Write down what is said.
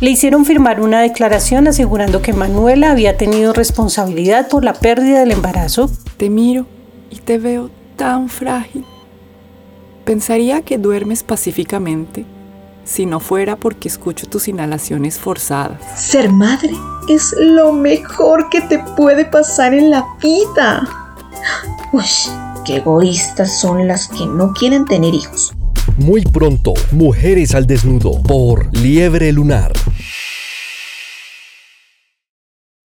Le hicieron firmar una declaración asegurando que Manuela había tenido responsabilidad por la pérdida del embarazo. Te miro y te veo tan frágil. Pensaría que duermes pacíficamente si no fuera porque escucho tus inhalaciones forzadas. Ser madre es lo mejor que te puede pasar en la vida. Uy, qué egoístas son las que no quieren tener hijos. Muy pronto, Mujeres al Desnudo por Liebre Lunar.